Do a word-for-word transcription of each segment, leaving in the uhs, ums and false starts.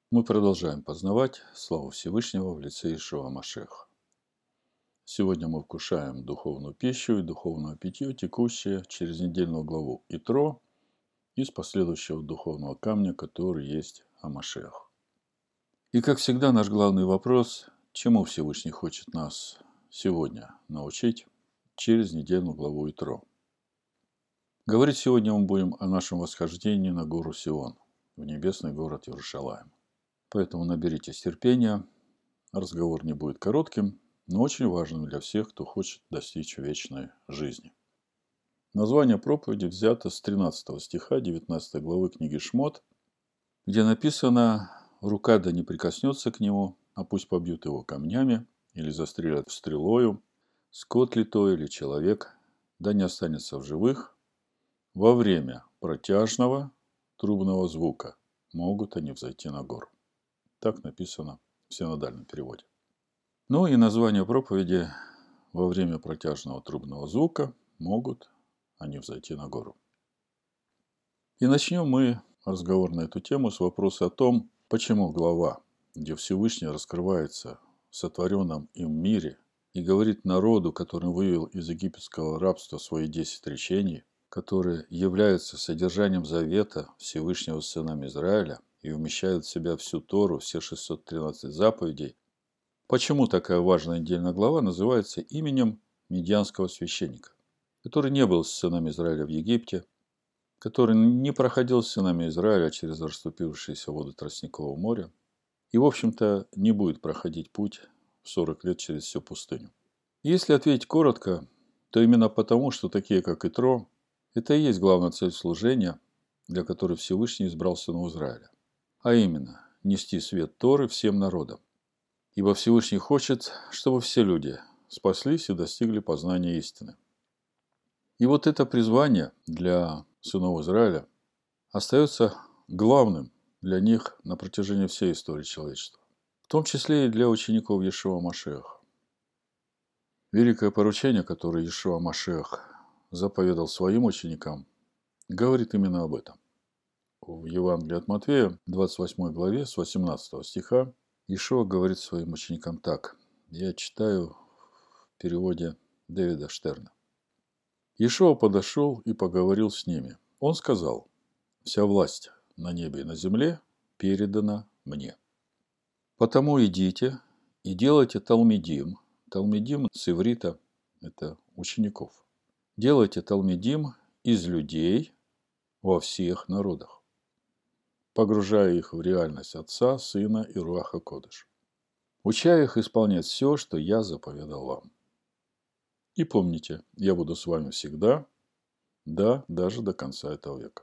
Мы продолжаем познавать славу Всевышнего в лице Иешуа Машеха. Сегодня мы вкушаем духовную пищу и духовное питье, текущее через недельную главу Итро из последующего духовного камня, который есть Амашех. И, как всегда, наш главный вопрос, чему Всевышний хочет нас сегодня научить через недельную главу Итро. Говорить сегодня мы будем о нашем восхождении на гору Сион, в небесный город Иерушалаим. Поэтому наберитесь терпения, разговор не будет коротким, но очень важным для всех, кто хочет достичь вечной жизни. Название проповеди взято с тринадцатого стиха девятнадцатой главы книги Шмот, где написано: «Рука да не прикоснется к нему, а пусть побьют его камнями или застрелят стрелою, скот ли то или человек, да не останется в живых, во время протяжного трубного звука могут они взойти на гору». Так написано в синодальном переводе. Ну и название проповеди: «Во время протяжного трубного звука могут они взойти на гору». И начнем мы разговор на эту тему с вопроса о том, почему глава, где Всевышний раскрывается в сотворенном им мире и говорит народу, который вывел из египетского рабства свои десять речений, которые являются содержанием завета Всевышнего с сынами Израиля и вмещают в себя всю Тору, все шестьсот тринадцать заповедей, почему такая важная недельная глава называется именем медианского священника, который не был с сынами Израиля в Египте, который не проходил с сынами Израиля через расступившиеся воды Тростникового моря и, в общем-то, не будет проходить путь в сорок лет через всю пустыню. Если ответить коротко, то именно потому, что такие, как Итро, это и есть главная цель служения, для которой Всевышний избрал сынов Израиля, а именно нести свет Торы всем народам. Ибо Всевышний хочет, чтобы все люди спаслись и достигли познания истины. И вот это призвание для сынов Израиля остается главным для них на протяжении всей истории человечества, в том числе и для учеников Иешуа Машеха. Великое поручение, которое Иешуа Машех заповедал своим ученикам, говорит именно об этом. В Евангелии от Матфея, двадцать восьмой главе, с восемнадцатого стиха, Иешуа говорит своим ученикам так. Я читаю в переводе Дэвида Штерна. «Иешуа подошел и поговорил с ними. Он сказал: вся власть на небе и на земле передана мне. Потому идите и делайте талмидим». Талмидим с иврита – это учеников. «Делайте талмидим из людей во всех народах, погружая их в реальность Отца, Сына и Руаха Кодеш, уча их исполнять все, что я заповедал вам. И помните, я буду с вами всегда, да, даже до конца этого века».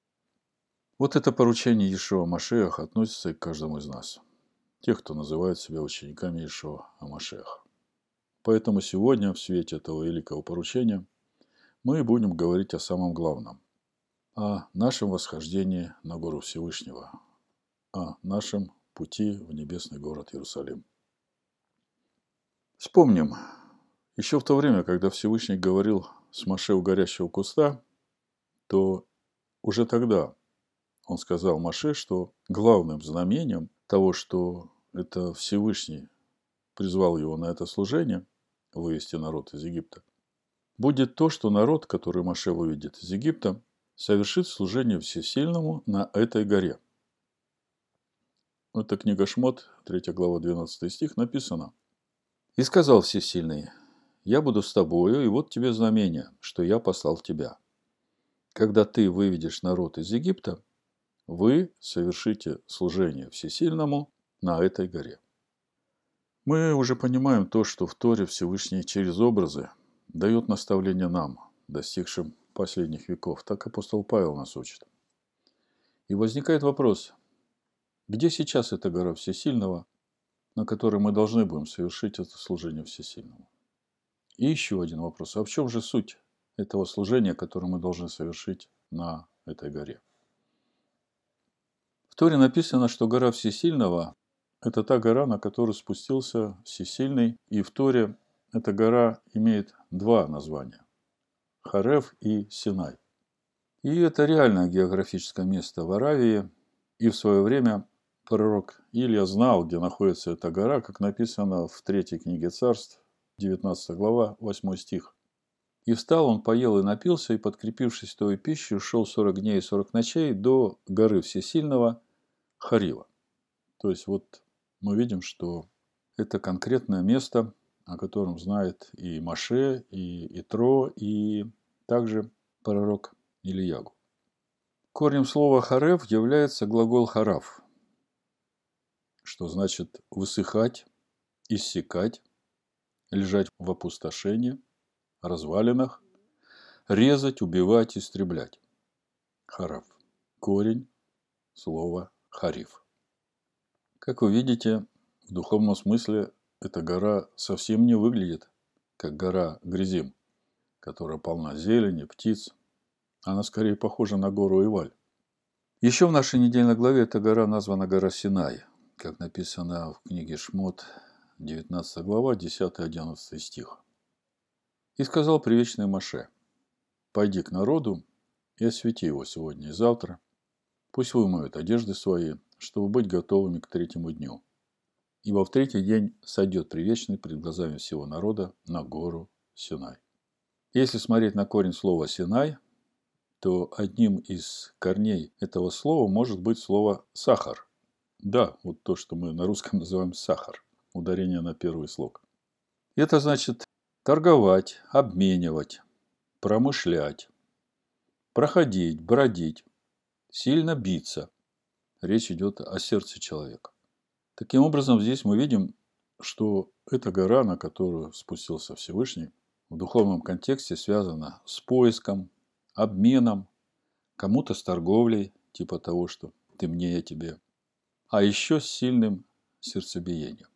Вот это поручение Иешуа Машеха относится и к каждому из нас, тех, кто называет себя учениками Иешуа Машеха. Поэтому сегодня, в свете этого великого поручения, мы будем говорить о самом главном, о нашем восхождении на гору Всевышнего, о нашем пути в небесный город Иерусалим. Вспомним, еще в то время, когда Всевышний говорил с Моше у горящего куста, то уже тогда он сказал Моше, что главным знамением того, что это Всевышний призвал его на это служение, вывести народ из Египта, будет то, что народ, который Моше выведет из Египта, совершит служение Всесильному на этой горе. Это книга Шмот, третья глава, двенадцатый стих, написано: «И сказал Всесильный: я буду с тобою, и вот тебе знамение, что я послал тебя. Когда ты выведешь народ из Египта, вы совершите служение Всесильному на этой горе». Мы уже понимаем то, что в Торе Всевышний через образы дает наставление нам, достигшим последних веков. Так апостол Павел нас учит. И возникает вопрос, где сейчас эта гора Всесильного, на которой мы должны будем совершить это служение Всесильному? И еще один вопрос. А в чем же суть этого служения, которое мы должны совершить на этой горе? В Торе написано, что гора Всесильного – это та гора, на которую спустился Всесильный. И в Торе эта гора имеет два названия – Хорев и Синай. И это реальное географическое место в Аравии. И в свое время Пророк Илия знал, где находится эта гора, как написано в третьей книге Царств, девятнадцатая глава, восьмой стих. «И встал он, поел и напился, и, подкрепившись той пищей, шел сорок дней и сорок ночей до горы Всесильного Харива». То есть, вот мы видим, что это конкретное место, о котором знает и Моше, и Итро, и также пророк Ильягу. Корнем слова «харев» является глагол «харав», что значит высыхать, иссякать, лежать в опустошении, развалинах, резать, убивать, истреблять. Харав. Корень слова хариф. Как вы видите, в духовном смысле эта гора совсем не выглядит как гора Гризим, которая полна зелени, птиц. Она скорее похожа на гору Иваль. Еще в нашей недельной главе эта гора названа гора Синай, как написано в книге Шмот, девятнадцатая глава, десятый-одиннадцатый стих. «И сказал привечный Моше: пойди к народу и освети его сегодня и завтра. Пусть вымоют одежды свои, чтобы быть готовыми к третьему дню. Ибо в третий день сойдет привечный пред глазами всего народа на гору Синай». Если смотреть на корень слова «Синай», то одним из корней этого слова может быть слово «сахар». Да, вот то, что мы на русском называем сахар. Ударение на первый слог. Это значит торговать, обменивать, промышлять, проходить, бродить, сильно биться. Речь идет о сердце человека. Таким образом, здесь мы видим, что эта гора, на которую спустился Всевышний, в духовном контексте связана с поиском, обменом, кому-то с торговлей, типа того, что ты мне, я тебе, а еще с сильным сердцебиением.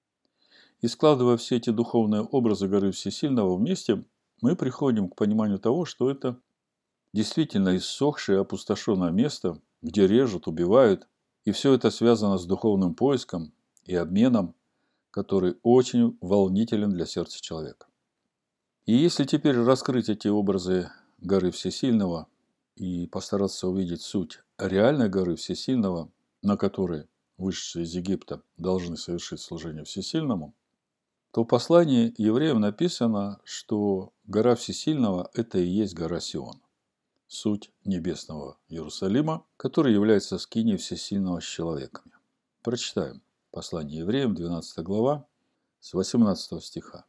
И складывая все эти духовные образы горы Всесильного вместе, мы приходим к пониманию того, что это действительно иссохшее, опустошенное место, где режут, убивают, и все это связано с духовным поиском и обменом, который очень волнителен для сердца человека. И если теперь раскрыть эти образы горы Всесильного и постараться увидеть суть реальной горы Всесильного, на которой вышедшие из Египта должны совершить служение Всесильному, то в послании евреям написано, что гора Всесильного – это и есть гора Сион, суть небесного Иерусалима, который является скинией Всесильного с человеками. Прочитаем послание евреям, двенадцатая глава, с восемнадцатого стиха.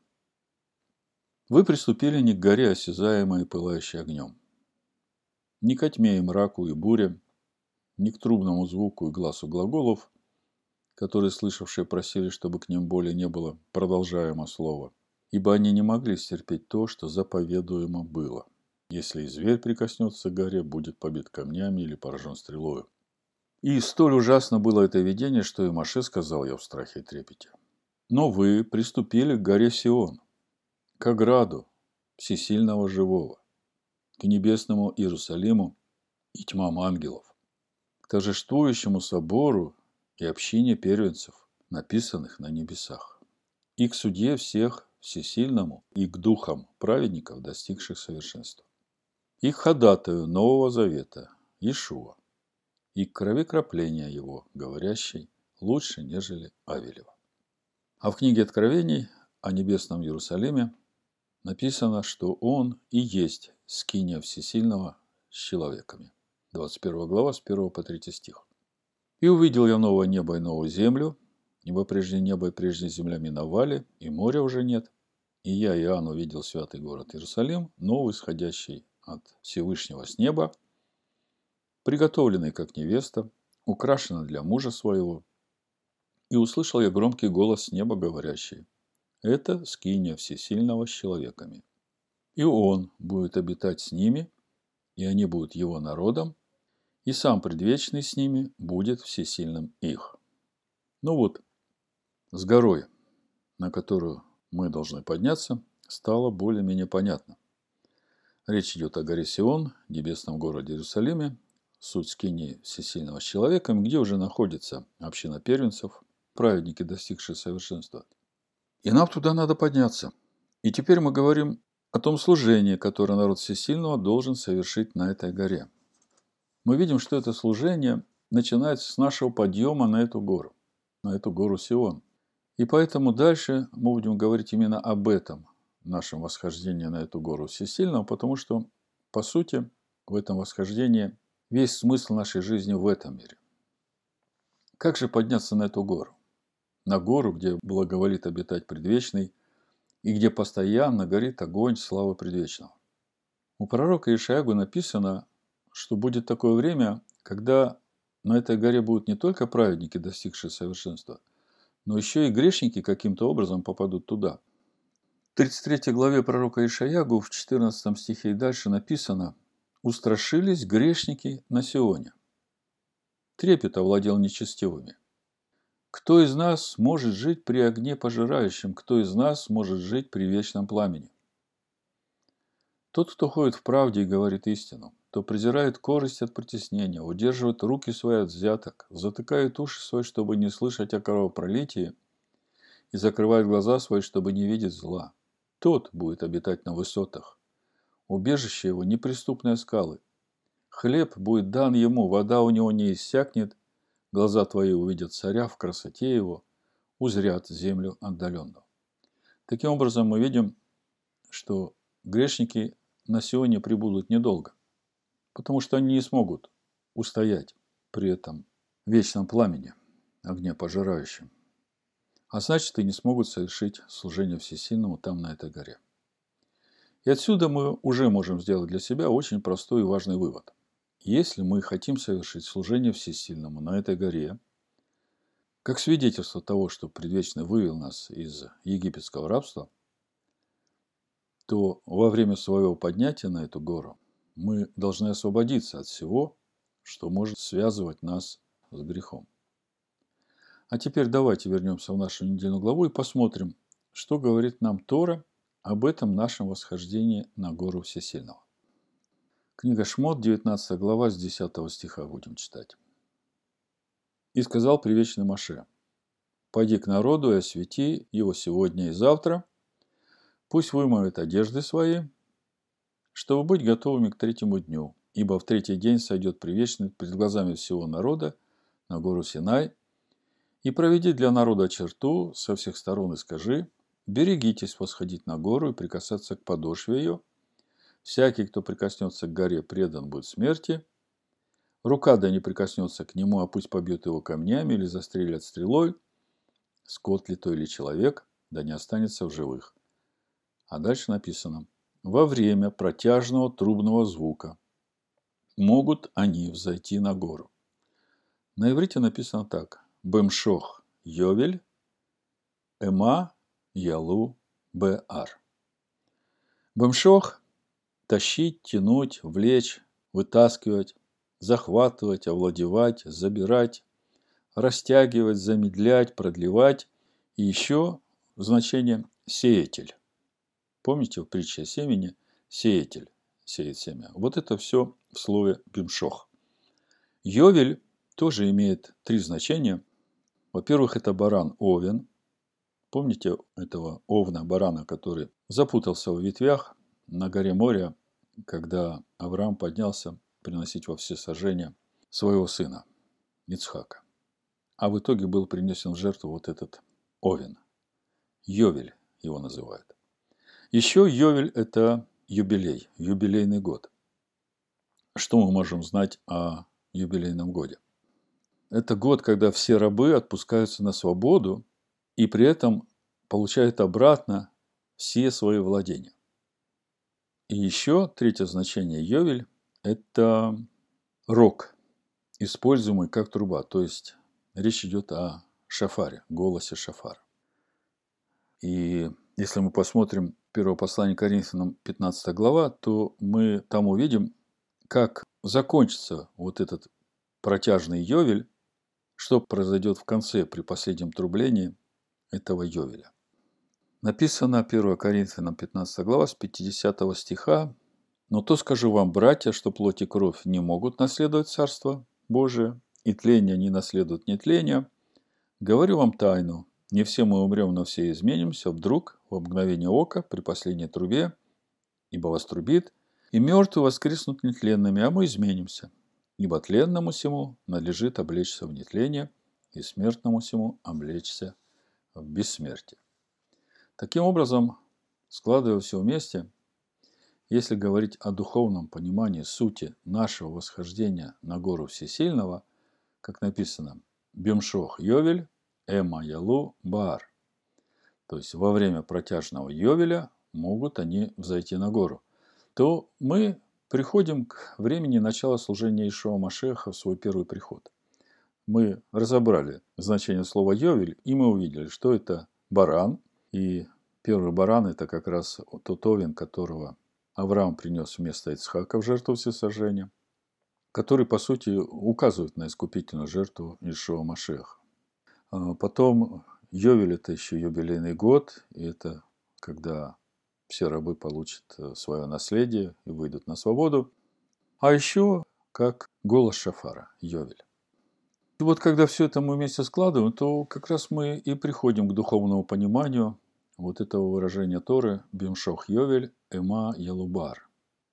«Вы приступили не к горе, осязаемой и пылающей огнем, не ко тьме и мраку и буре, не к трубному звуку и гласу глаголов, которые слышавшие просили, чтобы к ним более не было продолжаемо слова, ибо они не могли стерпеть то, что заповедуемо было. Если и зверь прикоснется к горе, будет побит камнями или поражен стрелою. И столь ужасно было это видение, что и Моше сказал я в страхе и трепете. Но вы приступили к горе Сион, к ограду всесильного живого, к небесному Иерусалиму и тьмам ангелов, к торжествующему собору и общине первенцев, написанных на небесах, и к судье всех всесильному, и к духам праведников, достигших совершенства, и к ходатаю Нового Завета, Иешуа, и к крови кропления его, говорящей лучше, нежели Авелева». А в книге Откровений о небесном Иерусалиме написано, что он и есть скиния Всесильного с человеками. двадцать первая глава, с первого по третий стих. «И увидел я новое небо и новую землю, ибо прежде небо и прежде земля миновали, и моря уже нет. И я, Иоанн, увидел святый город Иерусалим, новый, исходящий от Всевышнего с неба, приготовленный как невеста, украшенный для мужа своего. И услышал я громкий голос с неба, говорящий: это скиния Всесильного с человеками. И он будет обитать с ними, и они будут его народом, и сам предвечный с ними будет всесильным их». Ну вот, с горой, на которую мы должны подняться, стало более-менее понятно. Речь идет о горе Сион, небесном городе Иерусалиме, суть скинии Всесильного с человеком, где уже находится община первенцев, праведники, достигшие совершенства. И нам туда надо подняться. И теперь мы говорим о том служении, которое народ Всесильного должен совершить на этой горе. Мы видим, что это служение начинается с нашего подъема на эту гору, на эту гору Сион. И поэтому дальше мы будем говорить именно об этом, нашем восхождении на эту гору Всесильного, потому что, по сути, в этом восхождении весь смысл нашей жизни в этом мире. Как же подняться на эту гору? На гору, где благоволит обитать Предвечный, и где постоянно горит огонь славы Предвечного. У пророка Ишайягу написано, что будет такое время, когда на этой горе будут не только праведники, достигшие совершенства, но еще и грешники каким-то образом попадут туда. В тридцать третьей главе пророка Ишайягу в четырнадцатом стихе и дальше написано: «Устрашились грешники на Сионе. Трепет овладел нечестивыми. Кто из нас может жить при огне пожирающем? Кто из нас может жить при вечном пламени? Тот, кто ходит в правде и говорит истину, то презирает корость от притеснения, удерживает руки свои от взяток, затыкает уши свои, чтобы не слышать о кровопролитии, и закрывает глаза свои, чтобы не видеть зла. Тот будет обитать на высотах. Убежище его – неприступные скалы. Хлеб будет дан ему, вода у него не иссякнет, глаза твои увидят царя в красоте его, узрят землю отдаленную». Таким образом, мы видим, что грешники на Сионе пребудут недолго, потому что они не смогут устоять при этом вечном пламени, огне пожирающем. А значит, и не смогут совершить служение Всесильному там, на этой горе. И отсюда мы уже можем сделать для себя очень простой и важный вывод. Если мы хотим совершить служение Всесильному на этой горе, как свидетельство того, что Предвечный вывел нас из египетского рабства, то во время своего поднятия на эту гору мы должны освободиться от всего, что может связывать нас с грехом. А теперь давайте вернемся в нашу недельную главу и посмотрим, что говорит нам Тора об этом нашем восхождении на гору Всесильного. Книга Шмот, девятнадцатая глава, с десятого стиха будем читать. «И сказал Предвечный Моше: пойди к народу и освети его сегодня и завтра, пусть вымоют одежды свои, чтобы быть готовыми к третьему дню, ибо в третий день сойдет Предвечный пред глазами всего народа на гору Синай, и проведи для народа черту со всех сторон и скажи: берегитесь восходить на гору и прикасаться к подошве ее. Всякий, кто прикоснется к горе, предан будет смерти. Рука да не прикоснется к нему, а пусть побьет его камнями или застрелят стрелой. Скот ли то или человек, да не останется в живых». А дальше написано: во время протяжного трубного звука могут они взойти на гору. На иврите написано так: бемшох йовель, эма ялу беар. Бемшох – тащить, тянуть, влечь, вытаскивать, захватывать, овладевать, забирать, растягивать, замедлять, продлевать. И еще значение сеятель. Помните в притче о семени? Сеятель сеет семя. Вот это все в слове бимшох. Йовель тоже имеет три значения. Во-первых, это баран овен. Помните этого овна, барана, который запутался в ветвях на горе Мория, когда Авраам поднялся приносить во всесожжение своего сына Ицхака. А в итоге был принесен в жертву вот этот овен. Йовель его называют. Еще Йовель – это юбилей, юбилейный год. Что мы можем знать о юбилейном годе? Это год, когда все рабы отпускаются на свободу и при этом получают обратно все свои владения. И еще третье значение Йовель – это рог, используемый как труба. То есть речь идет о шафаре, голосе шафара. И если мы посмотрим первое послание Коринфянам, пятнадцатая глава, то мы там увидим, как закончится вот этот протяжный Йовель, что произойдет в конце при последнем трублении этого Йовеля. Написано первое Коринфянам, пятнадцатая глава, с пятидесятого стиха: «Но то скажу вам, братья, что плоть и кровь не могут наследовать Царство Божие, и тление не наследует нетления. Говорю вам тайну, не все мы умрем, но все изменимся вдруг, в мгновение ока, при последней трубе, ибо вострубит, и мертвые воскреснут нетленными, а мы изменимся. ибо тленному сему надлежит облечься в нетление, и смертному сему облечься в бессмертие. Таким образом, складывая все вместе, если говорить о духовном понимании сути нашего восхождения на гору Всесильного, как написано «Бемшох Йовель, Эма Ялу Баар», то есть во время протяжного Йовеля могут они взойти на гору, то мы приходим к времени начала служения Иешуа Машеха в свой первый приход. Мы разобрали значение слова «йовель», и мы увидели, что это баран. И первый баран – это как раз тот овен, которого Авраам принес вместо Ицхака в жертву всесожжения, который, по сути, указывает на искупительную жертву Иешуа Машеха. Потом йовель – это еще юбилейный год, и это когда все рабы получат свое наследие и выйдут на свободу. А еще как голос шафара, йовель. И вот когда все это мы вместе складываем, то как раз мы и приходим к духовному пониманию вот этого выражения Торы «Бемшох Йовель, Эма Ялубар».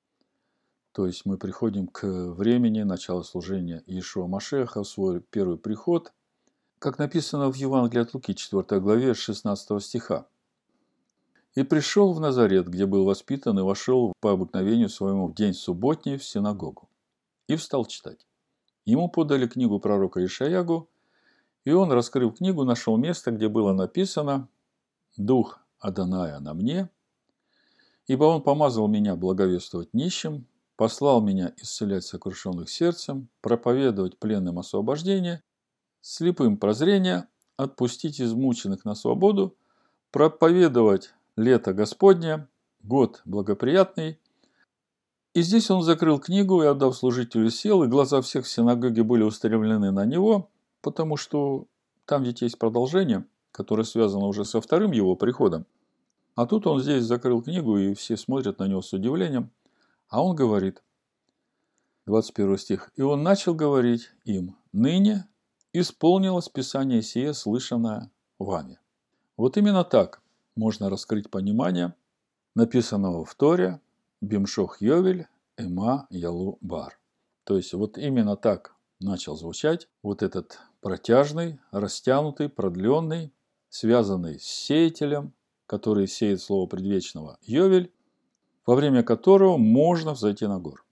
То есть мы приходим к времени начала служения Иешуа Машеха в свой первый приход, как написано в Евангелии от Луки, четвёртой главе, шестнадцатого стиха. «И пришел в Назарет, где был воспитан, и вошел по обыкновению своему в день субботний в синагогу, и встал читать. Ему подали книгу пророка Ишаягу, и он, раскрыв книгу, нашел место, где было написано «Дух Адоная на мне, ибо он помазал меня благовествовать нищим, послал меня исцелять сокрушенных сердцем, проповедовать пленным освобождение, слепым прозрение, отпустить измученных на свободу, проповедовать лето Господне, год благоприятный». И здесь он закрыл книгу и, отдав служителю, сел, и глаза всех в синагоге были устремлены на него, потому что там ведь есть продолжение, которое связано уже со вторым его приходом. А тут он здесь закрыл книгу, и все смотрят на него с удивлением. А он говорит, двадцать первый стих, «И он начал говорить им, ныне исполнилось Писание сие, слышанное вами». Вот именно так можно раскрыть понимание написанного в Торе «Бемшох Йовель, Эма Ялу Бар». То есть, вот именно так начал звучать вот этот протяжный, растянутый, продленный, связанный с сеятелем, который сеет слово предвечного Йовель, во время которого можно взойти на гору.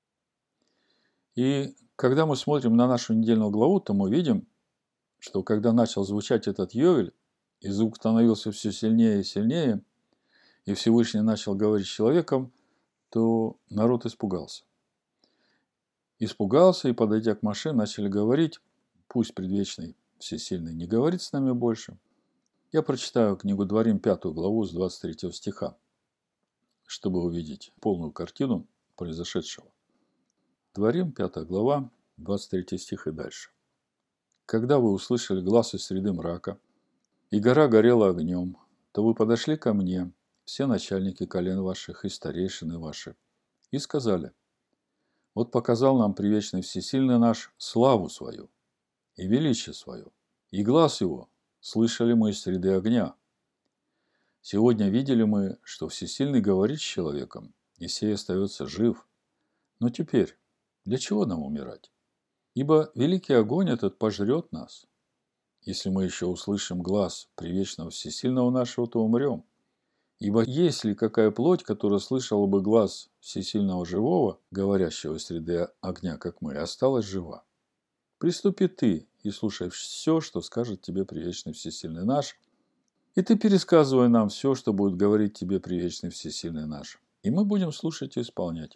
И когда мы смотрим на нашу недельную главу, то мы видим, что когда начал звучать этот Йовель, и звук становился все сильнее и сильнее, и Всевышний начал говорить с человеком, то народ испугался. Испугался и, подойдя к Моше, начали говорить, пусть предвечный всесильный не говорит с нами больше. Я прочитаю книгу Дворим, пятую главу, с двадцать третьего стиха, чтобы увидеть полную картину произошедшего. Дворим, пятая глава, двадцать третий стих и дальше. «Когда вы услышали глаз из среды мрака, и гора горела огнем, то вы подошли ко мне, все начальники колен ваших и старейшины ваши, и сказали, вот показал нам привечный всесильный наш славу свою и величие свое, и глаз его слышали мы из среды огня. Сегодня видели мы, что всесильный говорит с человеком, и сей остается жив. Но теперь, для чего нам умирать? Ибо великий огонь этот пожрет нас. Если мы еще услышим глас привечного всесильного нашего, то умрем. Ибо есть ли какая плоть, которая слышала бы глас всесильного живого, говорящего из среды огня, как мы, осталась жива? Приступи ты и слушай все, что скажет тебе привечный всесильный наш, и ты пересказывай нам все, что будет говорить тебе привечный всесильный наш, и мы будем слушать и исполнять.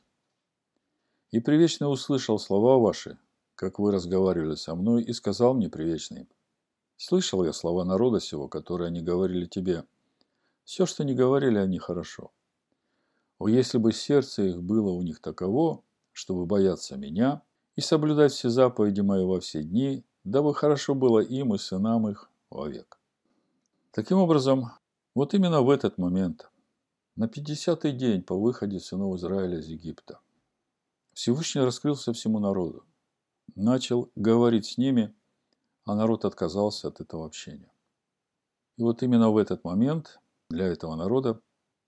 И привечный услышал слова ваши, как вы разговаривали со мной, и сказал мне привечный, слышал я слова народа сего, которые они говорили тебе. Все, что не говорили они, хорошо. О, если бы сердце их было у них таково, чтобы бояться меня и соблюдать все заповеди мои во все дни, дабы хорошо было им и сынам их вовек. Таким образом, вот именно в этот момент, на пятидесятый день по выходе сынов Израиля из Египта, Всевышний раскрылся всему народу, начал говорить с ними, а народ отказался от этого общения. И вот именно в этот момент для этого народа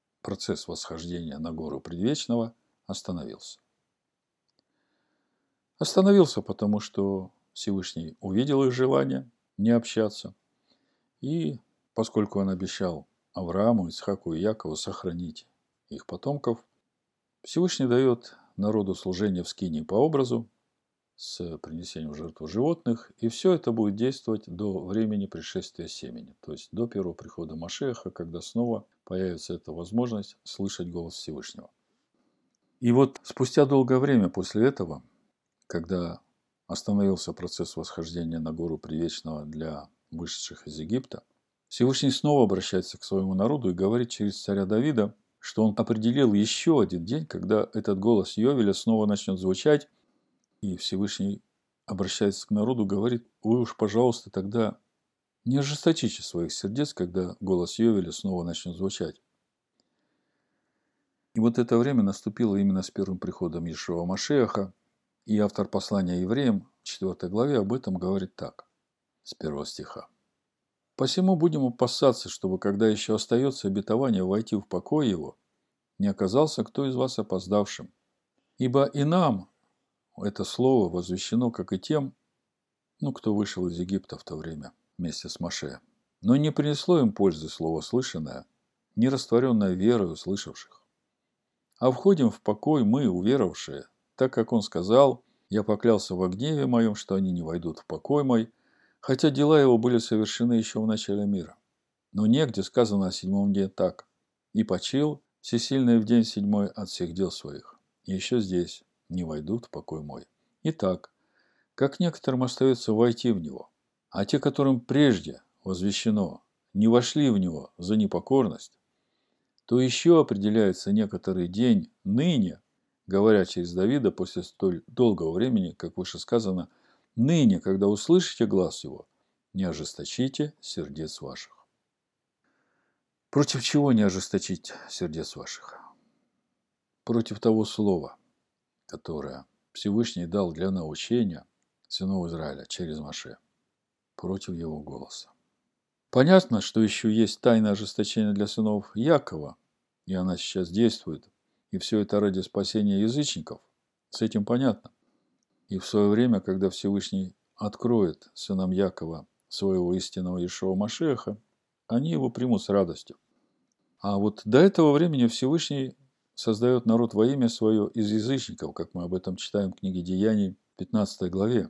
процесс восхождения на гору предвечного остановился. Остановился, потому что Всевышний увидел их желание не общаться. И поскольку он обещал Аврааму, Ицхаку и Якову сохранить их потомков, Всевышний дает народу служение в скинии по образу с принесением в жертву животных, и все это будет действовать до времени пришествия семени, то есть до первого прихода Машеха, когда снова появится эта возможность слышать голос Всевышнего. И вот спустя долгое время после этого, когда остановился процесс восхождения на гору Привечного для вышедших из Египта, Всевышний снова обращается к своему народу и говорит через царя Давида, что он определил еще один день, когда этот голос Йовеля снова начнет звучать, и Всевышний обращается к народу, говорит: вы уж, пожалуйста, тогда не ожесточите своих сердец, когда голос Йовеля снова начнет звучать. И вот это время наступило именно с первым приходом Иешуа Машеха, и автор послания евреям в четвёртой главе об этом говорит так, с первого стиха. «Посему будем опасаться, чтобы, когда еще остается обетование войти в покой его, не оказался кто из вас опоздавшим. Ибо и нам это слово возвещено, как и тем, ну, кто вышел из Египта в то время вместе с Моше. Но не принесло им пользы слово слышанное, не растворенное верой услышавших. А входим в покой мы, уверовавшие, так как он сказал: я поклялся во гневе моем, что они не войдут в покой мой, хотя дела его были совершены еще в начале мира. Но негде сказано о седьмом дне так: и почил всесильный в день седьмой от всех дел своих. И еще здесь не войдут в покой мой. Итак, как некоторым остается войти в него, а те, которым прежде возвещено, не вошли в него за непокорность, то еще определяется некоторый день ныне, говоря через Давида после столь долгого времени, как выше сказано, ныне, когда услышите глас его, не ожесточите сердец ваших. Против чего не ожесточить сердец ваших? Против того слова, которое Всевышний дал для научения сынов Израиля через Моше, против его голоса. Понятно, что еще есть тайна ожесточения для сынов Якова, и она сейчас действует, и все это ради спасения язычников. С этим понятно. И в свое время, когда Всевышний откроет сынам Якова своего истинного Иешуа Машеха, они его примут с радостью. А вот до этого времени Всевышний создает народ во имя свое из язычников, как мы об этом читаем в книге Деяний, пятнадцатой главе.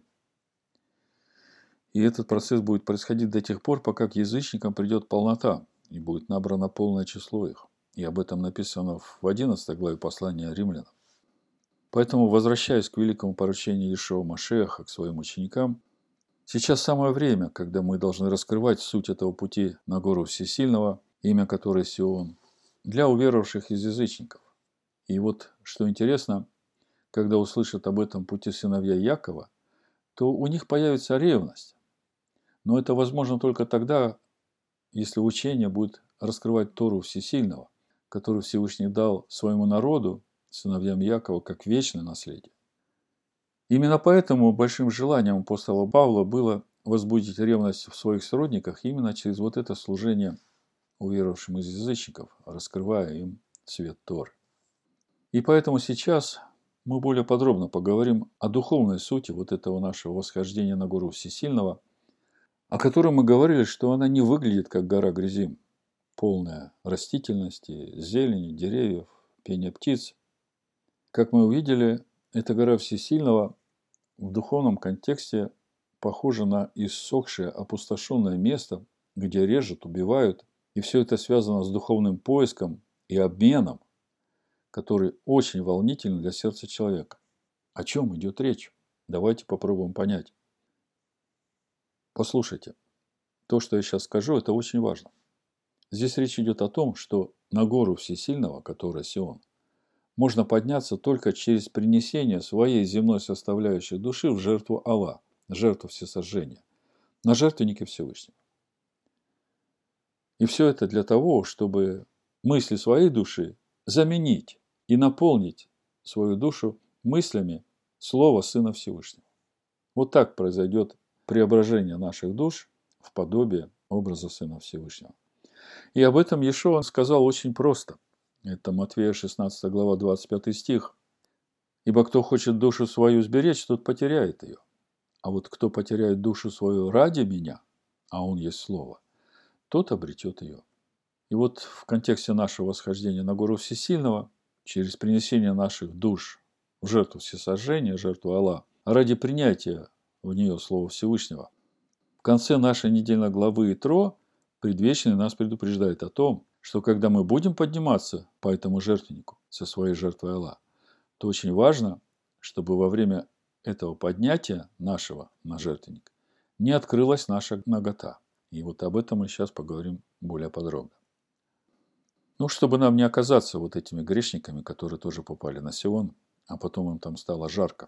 И этот процесс будет происходить до тех пор, пока к язычникам придет полнота, и будет набрано полное число их. И об этом написано в одиннадцатой главе послания римлянам. Поэтому, возвращаясь к великому поручению Иешуа Машеха, к своим ученикам, сейчас самое время, когда мы должны раскрывать суть этого пути на гору Всесильного, имя которой Сион, для уверовавших из язычников. И вот, что интересно, когда услышат об этом пути сыновья Якова, то у них появится ревность. Но это возможно только тогда, если учение будет раскрывать Тору Всесильного, который Всевышний дал своему народу, сыновьям Якова, как вечное наследие. Именно поэтому большим желанием апостола Павла было возбудить ревность в своих сродниках именно через вот это служение уверовавшим из язычников, раскрывая им свет Торы. И поэтому сейчас мы более подробно поговорим о духовной сути вот этого нашего восхождения на гору Всесильного, о котором мы говорили, что она не выглядит как гора Гризим, полная растительности, зелени, деревьев, пения птиц. Как мы увидели, эта гора Всесильного в духовном контексте похожа на иссохшее, опустошенное место, где режут, убивают, и все это связано с духовным поиском и обменом, который очень волнителен для сердца человека. О чем идет речь? Давайте попробуем понять. Послушайте, то, что я сейчас скажу, это очень важно. Здесь речь идет о том, что на гору Всесильного, которая Сион, можно подняться только через принесение своей земной составляющей души в жертву Алла, жертву всесожжения, на жертвеннике Всевышнего. И все это для того, чтобы мысли своей души заменить и наполнить свою душу мыслями Слова Сына Всевышнего. Вот так произойдет преображение наших душ в подобие образа Сына Всевышнего. И об этом Иешуа сказал очень просто. Это Матфея шестнадцатая глава, двадцать пятый стих. Ибо кто хочет душу свою сберечь, тот потеряет ее. А вот кто потеряет душу свою ради меня, а он есть Слово, тот обретет ее. И вот в контексте нашего восхождения на гору Всесильного, через принесение наших душ в жертву всесожжения, жертву Аллаха, ради принятия в нее Слова Всевышнего, в конце нашей недельной главы Итро Предвечный нас предупреждает о том, что когда мы будем подниматься по этому жертвеннику со своей жертвой Аллаха, то очень важно, чтобы во время этого поднятия нашего на жертвенник не открылась наша нагота. И вот об этом мы сейчас поговорим более подробно. Ну, чтобы нам не оказаться вот этими грешниками, которые тоже попали на Сион, а потом им там стало жарко.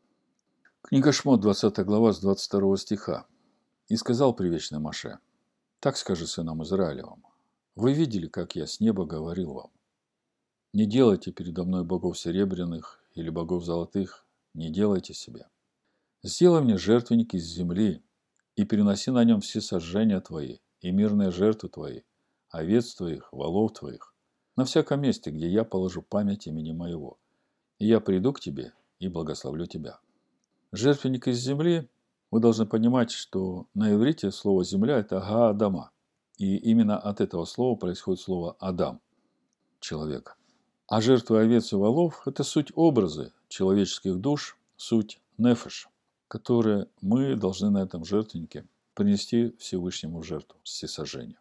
Книга Шмот, двадцатая глава, с двадцать второго стиха. «И сказал Предвечный Моше: так скажи сынам Израилевым: вы видели, как я с неба говорил вам: не делайте передо мной богов серебряных или богов золотых, не делайте себе. Сделай мне жертвенник из земли и переноси на нем все сожжения твои и мирные жертвы твои, овец твоих, волов твоих, на всяком месте, где я положу память имени моего, и я приду к тебе и благословлю тебя». Жертвенник из земли, вы должны понимать, что на иврите слово «земля» – это «га-адама». И именно от этого слова происходит слово «адам» – человек. А жертвы овец и волов – это суть образы человеческих душ, суть нефеш, которые мы должны на этом жертвеннике принести Всевышнему в жертву всесожжения.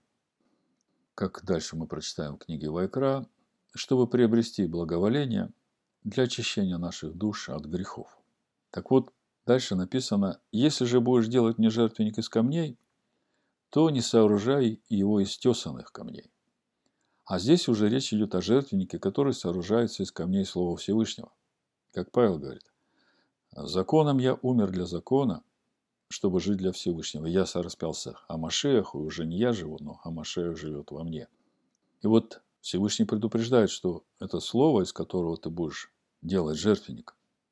Как дальше мы прочитаем в книге Вайкра, чтобы приобрести благоволение для очищения наших душ от грехов. Так вот, дальше написано: «Если же будешь делать мне жертвенник из камней, то не сооружай его из тесанных камней». А здесь уже речь идет о жертвеннике, который сооружается из камней Слова Всевышнего. Как Павел говорит: «Законом я умер для закона, чтобы жить для Всевышнего. Я сораспялся о Машиаху, и уже не я живу, но а Машиах живет во мне». И вот Всевышний предупреждает, что это слово, из которого ты будешь делать жертвенник,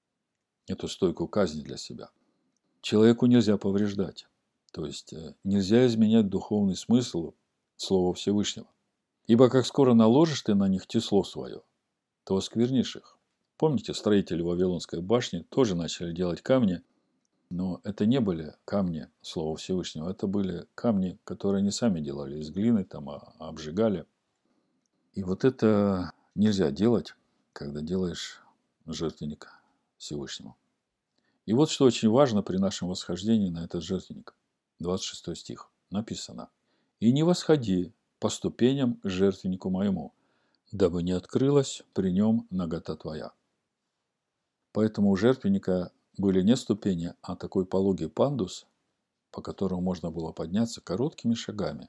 эту стойку казни для себя, человеку нельзя повреждать. То есть нельзя изменять духовный смысл Слова Всевышнего. Ибо как скоро наложишь ты на них тесло свое, то осквернишь их. Помните, строители Вавилонской башни тоже начали делать камни, но это не были камни Слова Всевышнего, это были камни, которые они сами делали из глины, там обжигали. И вот это нельзя делать, когда делаешь жертвенник Всевышнему. И вот что очень важно при нашем восхождении на этот жертвенник. двадцать шестой стих написано: «И не восходи по ступеням к жертвеннику моему, дабы не открылась при нем нагота твоя». Поэтому у жертвенника были не ступени, а такой пологий пандус, по которому можно было подняться короткими шагами.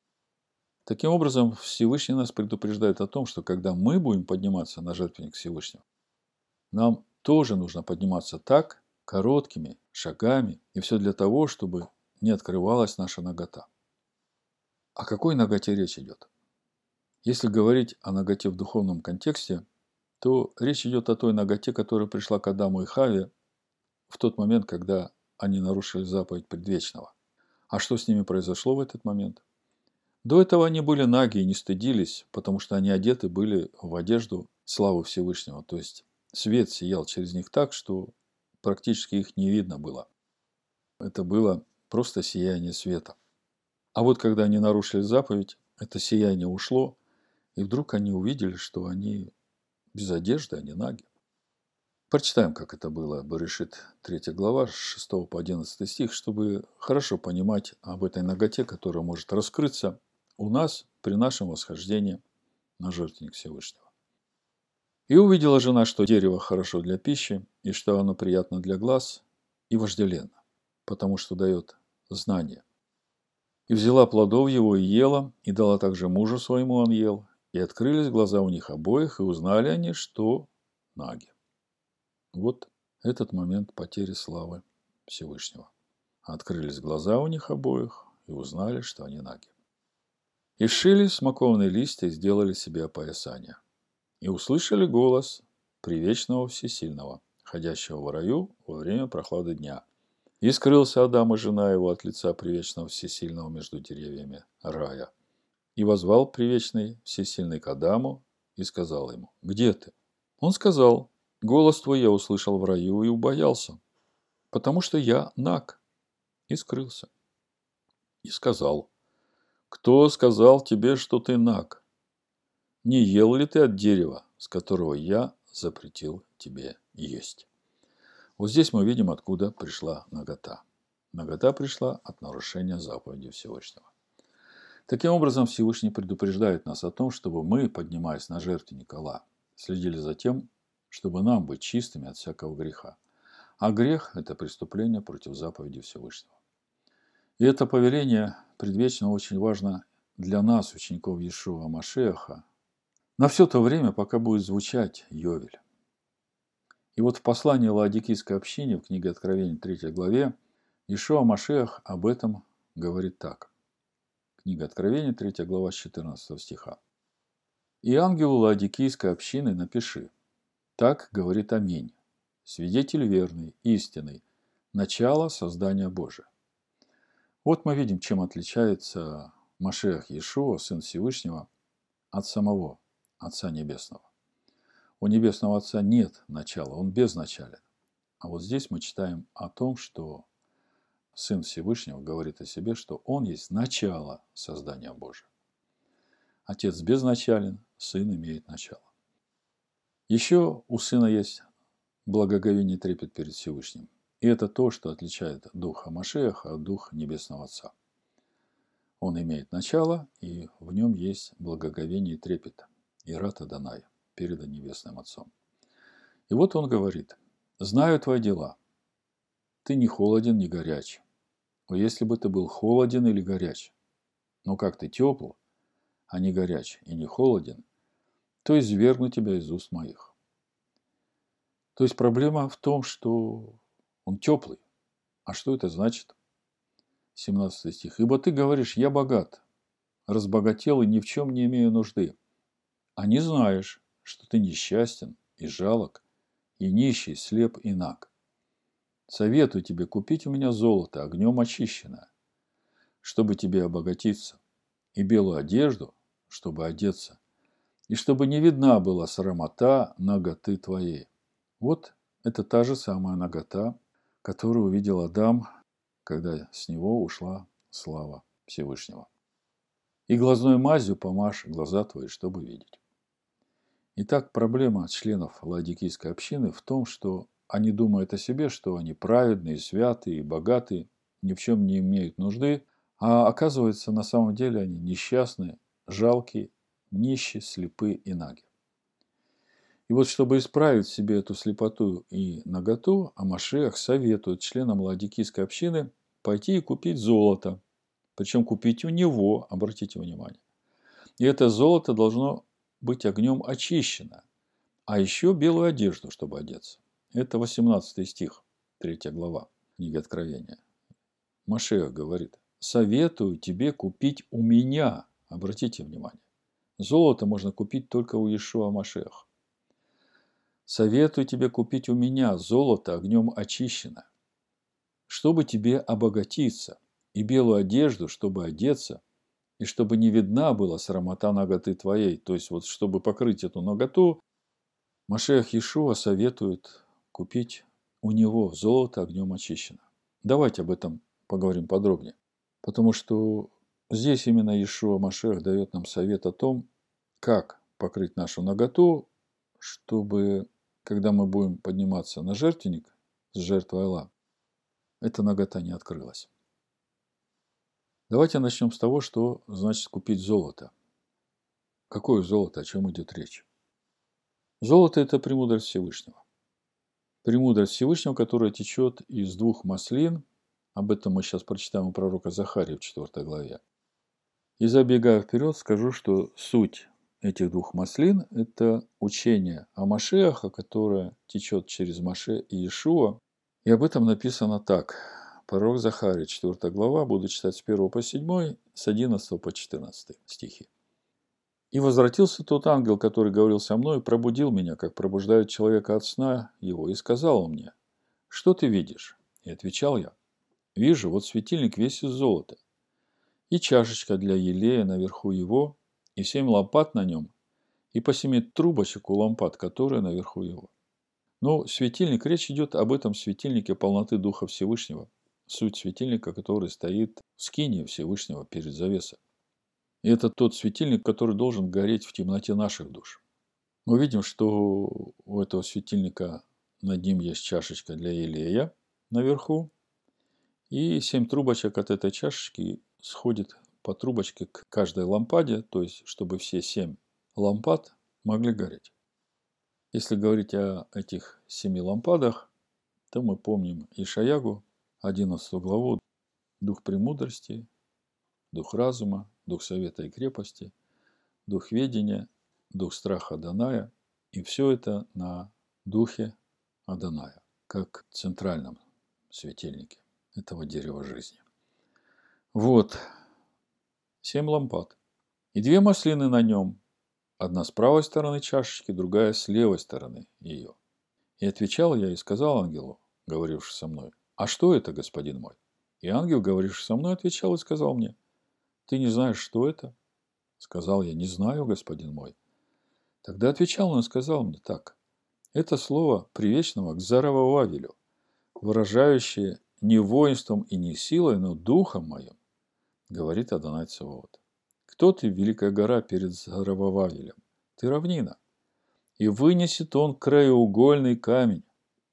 Таким образом, Всевышний нас предупреждает о том, что когда мы будем подниматься на жертвенник Всевышнего, нам тоже нужно подниматься так, короткими шагами, и все для того, чтобы не открывалась наша нагота. О какой наготе речь идет? Если говорить о наготе в духовном контексте, то речь идет о той наготе, которая пришла к Адаму и Хаве в тот момент, когда они нарушили заповедь Предвечного. А что с ними произошло в этот момент? До этого они были наги и не стыдились, потому что они одеты были в одежду славы Всевышнего. То есть свет сиял через них так, что практически их не видно было. Это было просто сияние света. А вот когда они нарушили заповедь, это сияние ушло, и вдруг они увидели, что они без одежды, они наги. Прочитаем, как это было. Берешит, третья глава, с шестого по одиннадцатый стих, чтобы хорошо понимать об этой наготе, которая может раскрыться у нас при нашем восхождении на жертвенник Всевышнего. «И увидела жена, что дерево хорошо для пищи, и что оно приятно для глаз, и вожделенно, потому что дает знание. И взяла плодов его и ела, и дала также мужу своему, он ел, и открылись глаза у них обоих, и узнали они, что наги». Вот этот момент потери славы Всевышнего. Открылись глаза у них обоих, и узнали, что они наги. И сшили смоковные листья и сделали себе опоясание. И услышали голос Привечного Всесильного, ходящего в раю во время прохлады дня. И скрылся Адам и жена его от лица Привечного Всесильного между деревьями рая. И возвал Привечный Всесильный к Адаму и сказал ему: «Где ты?» Он сказал: Голос твой я услышал в раю и убоялся, потому что я наг, и скрылся. И сказал: кто сказал тебе, что ты наг? Не ел ли ты от дерева, с которого я запретил тебе есть? Вот здесь мы видим, откуда пришла нагота. Нагота пришла от нарушения заповеди Всевышнего. Таким образом, Всевышний предупреждает нас о том, чтобы мы, поднимаясь на жертвенник Аллаха, следили за тем, чтобы нам быть чистыми от всякого греха. А грех – это преступление против заповеди Всевышнего. И это повеление предвечно очень важно для нас, учеников Иешуа Машиаха, на все то время, пока будет звучать Йовель. И вот в послании Лаодикийской общине, в книге Откровения, третьей главе, Иешуа Машиах об этом говорит так. Книга Откровения, третья глава, с четырнадцатого стиха. «И ангелу Лаодикийской общины напиши: так говорит Аминь, свидетель верный, истинный, начало создания Божия». Вот мы видим, чем отличается Машиах Иешуа, Сын Всевышнего, от самого Отца Небесного. У Небесного Отца нет начала, Он безначален. А вот здесь мы читаем о том, что Сын Всевышнего говорит о себе, что Он есть начало создания Божия. Отец безначален, Сын имеет начало. Еще у Сына есть благоговение и трепет перед Всевышним. И это то, что отличает Духа Машиаха от Духа Небесного Отца. Он имеет начало, и в нем есть благоговение и трепет, ират Адонай, перед Небесным Отцом. И вот он говорит: «Знаю твои дела. Ты не холоден, не горяч. Но если бы ты был холоден или горяч, но как ты тепл, а не горяч и не холоден, то извергну тебя из уст моих». То есть проблема в том, что он теплый. А что это значит? семнадцатый стих. «Ибо ты говоришь: я богат, разбогател и ни в чем не имею нужды, а не знаешь, что ты несчастен и жалок, и нищий, слеп и наг. Советую тебе купить у меня золото, огнем очищенное, чтобы тебе обогатиться, и белую одежду, чтобы одеться, и чтобы не видна была срамота наготы твоей». Вот это та же самая нагота, которую увидел Адам, когда с него ушла слава Всевышнего. «И глазной мазью помажь глаза твои, чтобы видеть». Итак, проблема членов Лаодикийской общины в том, что они думают о себе, что они праведные, святые, богатые, ни в чем не имеют нужды, а оказывается, на самом деле они несчастные, жалкие, нищие, слепые и наги. И вот, чтобы исправить в себе эту слепоту и наготу, Машиах советует членам Лаодикийской общины пойти и купить золото. Причем купить у него, обратите внимание. И это золото должно быть огнем очищено. А еще белую одежду, чтобы одеться. Это восемнадцатый стих, третья глава книги Откровения. Машиах говорит: советую тебе купить у меня. Обратите внимание. Золото можно купить только у Иешуа Машиаха. Советую тебе купить у меня золото огнем очищено, чтобы тебе обогатиться, и белую одежду, чтобы одеться, и чтобы не видна была срамота наготы твоей. То есть, вот чтобы покрыть эту наготу, Машиах Иешуа советует купить у него золото огнем очищено. Давайте об этом поговорим подробнее. Потому что здесь именно Иешуа Машиах дает нам совет о том, как покрыть нашу наготу, чтобы, когда мы будем подниматься на жертвенник с жертвой Аллаха, эта нагота не открылась. Давайте начнем с того, что значит купить золото. Какое золото, о чем идет речь? Золото – это премудрость Всевышнего. Премудрость Всевышнего, которая течет из двух маслин. Об этом мы сейчас прочитаем у пророка Захарии в четвёртой главе. И забегая вперед, скажу, что суть этих двух маслин – это учение о Машиахе, которое течет через Моше и Иешуа. И об этом написано так. Пророк Захария, четвёртая глава, буду читать с первого по седьмой, с одиннадцатого по четырнадцатый стихи. «И возвратился тот ангел, который говорил со мной, и пробудил меня, как пробуждают человека от сна его, и сказал он мне: что ты видишь? И отвечал я: вижу, вот светильник весь из золота, и чашечка для елея наверху его, и семь лампад на нем, и по семи трубочек у лампад, которые наверху его. Но светильник, речь идет об этом светильнике полноты Духа Всевышнего. Суть светильника, который стоит в скинии Всевышнего перед завесой. И это тот светильник, который должен гореть в темноте наших душ. Мы видим, что у этого светильника над ним есть чашечка для елея наверху. И семь трубочек от этой чашечки сходит по трубочке к каждой лампаде, то есть, чтобы все семь лампад могли гореть. Если говорить о этих семи лампадах, то мы помним Ишаягу, одиннадцатую главу, дух премудрости, дух разума, дух совета и крепости, дух ведения, дух страха Адоная, и все это на духе Адоная, как центральном светильнике этого дерева жизни. Вот, семь лампад. И две маслины на нем, одна с правой стороны чашечки, другая с левой стороны ее. И отвечал я и сказал ангелу, говоривший со мной: «А что это, господин мой?» И ангел, говоривший со мной, отвечал и сказал мне: «Ты не знаешь, что это?» Сказал я: «Не знаю, господин мой». Тогда отвечал он и сказал мне так: «Это слово привечного к Заравававелю, выражающее не воинством и не силой, но духом моим, говорит Адонай Цаваот. Кто ты, великая гора, перед Заравававелем? Ты равнина. И вынесет он краеугольный камень».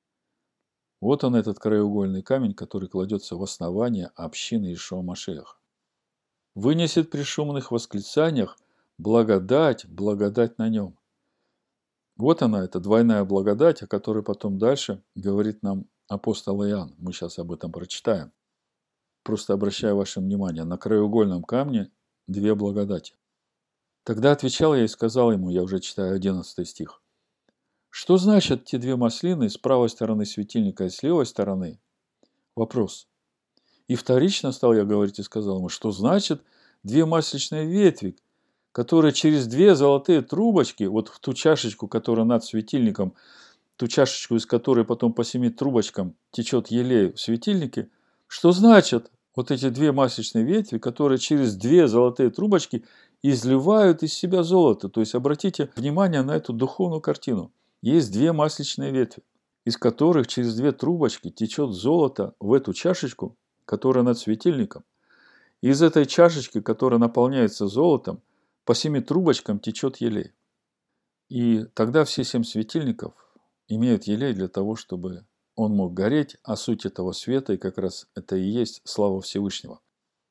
Вот он, этот краеугольный камень, который кладется в основание общины Иешуа Машиаха. «Вынесет при шумных восклицаниях благодать, благодать на нем». Вот она, эта двойная благодать, о которой потом дальше говорит нам апостол Иоанн. Мы сейчас об этом прочитаем. Просто обращаю ваше внимание, на краеугольном камне две благодати. Тогда отвечал я и сказал ему, я уже читаю одиннадцатый стих: «Что значат те две маслины с правой стороны светильника и с левой стороны?» Вопрос. И вторично стал я говорить и сказал ему: «Что значит две масличные ветви, которые через две золотые трубочки, вот в ту чашечку, которая над светильником, ту чашечку, из которой потом по семи трубочкам течет елей в светильнике, что значат вот эти две масличные ветви, которые через две золотые трубочки изливают из себя золото?» То есть, обратите внимание на эту духовную картину. Есть две масличные ветви, из которых через две трубочки течет золото в эту чашечку, которая над светильником. Из этой чашечки, которая наполняется золотом, по семи трубочкам течет елей. И тогда все семь светильников имеют елей для того, чтобы он мог гореть, а суть этого света, и как раз это и есть слава Всевышнего.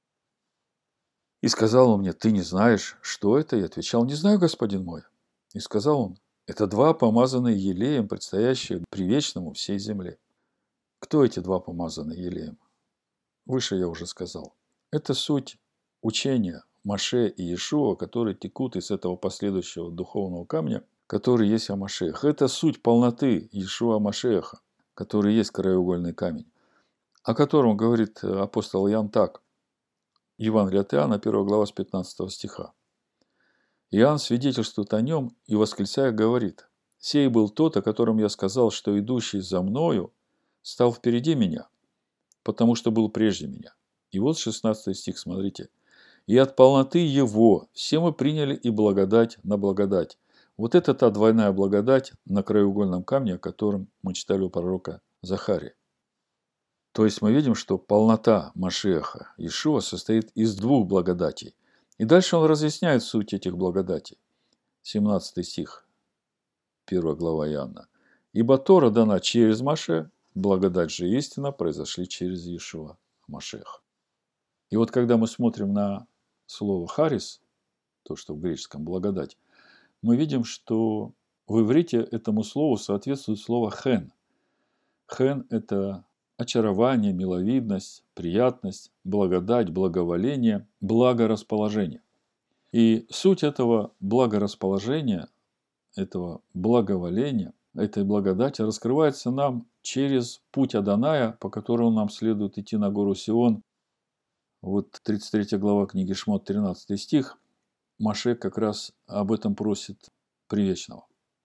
И сказал он мне: «Ты не знаешь, что это?» Я отвечал: «Не знаю, господин мой». И сказал он: «Это два помазанные елеем, предстоящие привечному всей земле». Кто эти два помазанные елеем? Выше я уже сказал. Это суть учения Моше и Иешуа, которые текут из этого последующего духовного камня, который есть о Машиах. Это суть полноты Иешуа Машиаха, который есть краеугольный камень, о котором говорит апостол Иоанн так. Евангелие от Иоанна, первая глава, с пятнадцатого стиха. Иоанн свидетельствует о нем и, восклицая, говорит: «Сей был тот, о котором я сказал, что идущий за мною стал впереди меня, потому что был прежде меня». И вот шестнадцатый стих, смотрите. «И от полноты его все мы приняли и благодать на благодать». Вот это та двойная благодать на краеугольном камне, о котором мы читали у пророка Захария. То есть мы видим, что полнота Машиаха Иешуа состоит из двух благодатей. И дальше он разъясняет суть этих благодатей. семнадцатый стих, первая глава Иоанна. «Ибо Тора дана через Моше, благодать же и истина произошли через Иешуа Машиаха». И вот когда мы смотрим на слово «харис», то, что в греческом «благодать», мы видим, что в иврите этому слову соответствует слово «хен». «Хен» – это очарование, миловидность, приятность, благодать, благоволение, благорасположение. И суть этого благорасположения, этого благоволения, этой благодати раскрывается нам через путь Адоная, по которому нам следует идти на гору Сион. Вот тридцать третья глава книги Шмот, тринадцатый стих, Моше как раз об этом просит Привечного.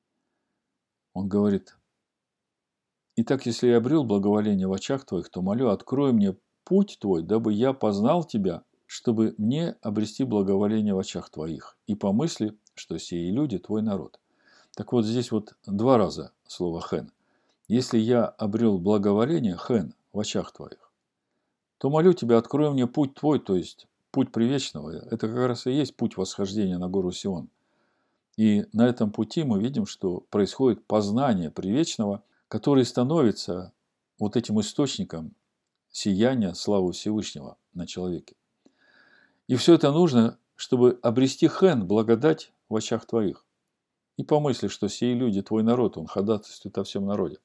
Он говорит: «Итак, если я обрел благоволение в очах твоих, то молю, открой мне путь твой, дабы я познал тебя, чтобы мне обрести благоволение в очах твоих, и помысли, что сии люди твой народ». Так вот, здесь вот два раза слово «хэн». если я обрел благоволение, хэн, в очах твоих, то молю тебя, открой мне путь твой, то есть путь привечного. Это как раз и есть путь восхождения на гору Сион. И на этом пути мы видим, что происходит познание привечного, который становится вот этим источником сияния славы Всевышнего на человеке. И все это нужно, чтобы обрести хэн, благодать в очах твоих. И помысли, что сей люди твой народ, он ходатайствует о всем народе.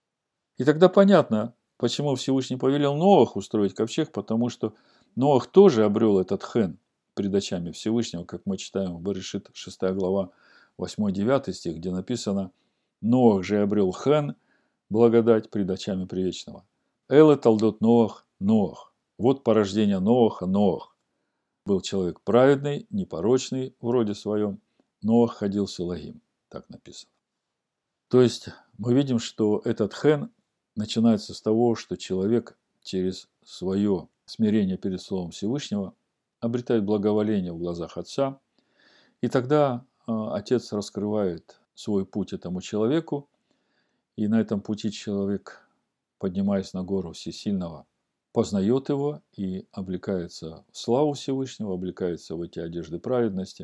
И тогда понятно, почему Всевышний повелел Ноах устроить ковчег, потому что Ноах тоже обрел этот хэн пред очами Всевышнего, как мы читаем в Берешит шестая глава восьмой-девятый стих, где написано: «Ноах же обрел хэн, благодать пред очами Привечного. Эле талдот Ноах, Ноах. Вот порождение Ноаха, Ноах. Был человек праведный, непорочный в роде своем. Ноах ходил с Элохим». Так написано. То есть мы видим, что этот хэн начинается с того, что человек через свое смирение перед Словом Всевышнего обретает благоволение в глазах Отца, и тогда Отец раскрывает свой путь этому человеку, и на этом пути человек, поднимаясь на гору Всесильного, познает его и облекается в славу Всевышнего, облекается в эти одежды праведности.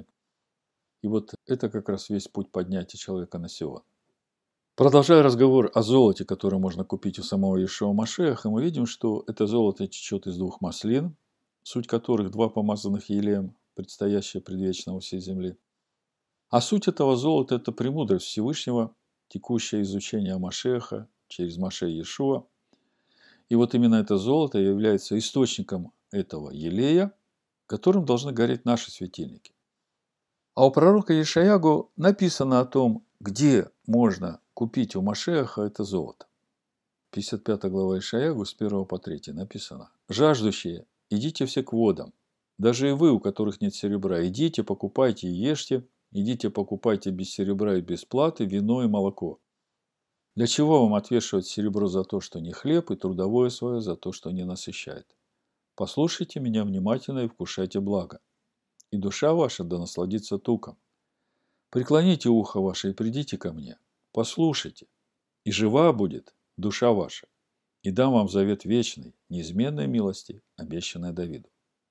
И вот это как раз весь путь поднятия человека на Сион. Продолжая разговор о золоте, которое можно купить у самого Иешуа Машиаха, мы видим, что это золото течет из двух маслин, суть которых два помазанных елеем, предстоящие предвечно всей земли. А суть этого золота – это премудрость Всевышнего, текущее изучение Машиаха через Маше Иешуа. И вот именно это золото является источником этого елея, которым должны гореть наши светильники. А у пророка Ешаягу написано о том, где можно купить у Машиаха это золото. пятьдесят пятая глава Ишаягу с первого по третий написано: «Жаждущие, идите все к водам, даже и вы, у которых нет серебра, идите, покупайте и ешьте, идите, покупайте без серебра и без платы вино и молоко. Для чего вам отвешивать серебро за то, что не хлеб, и трудовое свое за то, что не насыщает? Послушайте меня внимательно и вкушайте благо, и душа ваша да насладится туком. Преклоните ухо ваше и придите ко мне. Послушайте, и жива будет душа ваша, и дам вам завет вечный, неизменной милости, обещанной Давиду».